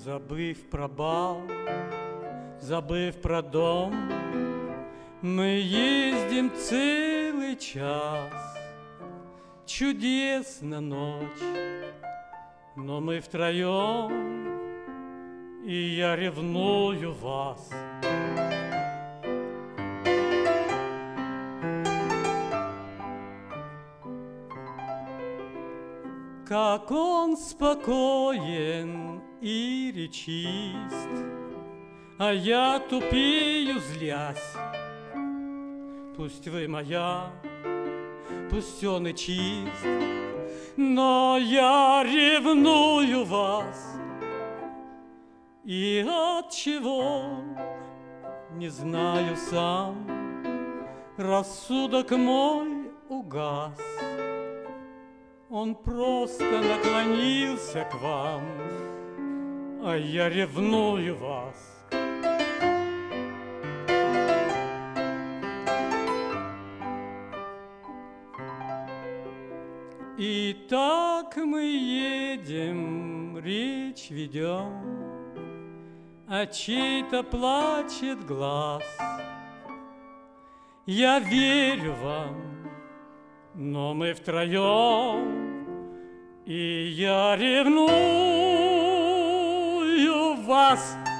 Забыв про бал, забыв про дом, мы ездим целый час. Чудесна ночь, но мы втроем, и я ревную вас. Как он спокоен и речист, а я тупею, злясь. Пусть вы моя, пусть он и чист, но я ревную вас. И от чего, не знаю сам, рассудок мой угас. Он просто наклонился к вам, а я ревную вас. И так мы едем, речь ведем, а чей-то плачет глаз. Я верю вам, но мы втроем, и я ревную вас.